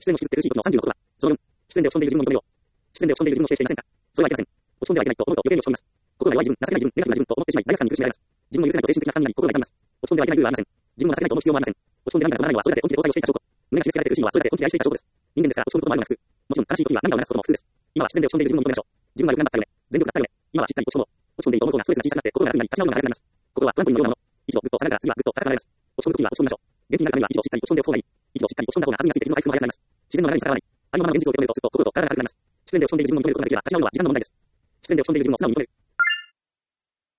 失恋を引きずって苦しい時の36は、上4、失恋で落ち込んでいる自分を認めよう。失恋で落ち込んでいる自分を否定していませんか？それはいけません。落ち込んではいけないと思うと余計に落ち込みます。心が弱い自分、情けない自分、ネガティブな自分と思ってしまい、罪悪感に苦しめられます。自分の許せないと精神的な負担になり、心が痛みます。落ち込んではいけない理由はありません。自分を情けないと思う必要もありません。落ち込んで涙が止まらないのは、それだけ本気で交際をしていた証拠。胸が締め付けられて苦しいのは、それだけ本気で愛していた証拠です。人間ですから落ち込むこともあるのが普通。もちろん悲しい時には涙を流すことも普通です。今は失恋で落ち込んでいる自分を認めましょう。自分はよく頑張ったよね。全力だったよね。今はしっかり落ち込もう。落ち込んでいると思う方がストレスが小さくなって心が楽になり、立ち直るのが楽になります。心はトランポリンのようなもの。一度ぐっと下がれば次はぐっと高くなれます。落ち込む時は落ち込みましょう。元気になるためには一度しっかり落ち込んでおく方がいい。一度しっかり落ち込んだ方が弾みがついてリズム回復も早くなります。自然の流れに逆らわない。ありのままの現実を受け止めるとすっと心と体が軽くなります。失恋で落ち込んでいる自分を認めることができれば立ち直るのは時間の問題です。失恋で落ち込んでいる自分を素直に認める。